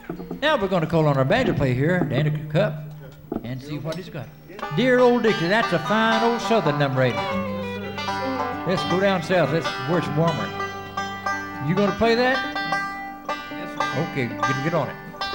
Now we're going to call on our banjo player here, Danny Cup, and see what he's got. Dear Old Dixie, that's a fine old Southern number, ain't it? Let's go down south. That's where it's warmer. You going to play that? Yes, sir. Okay, get on it.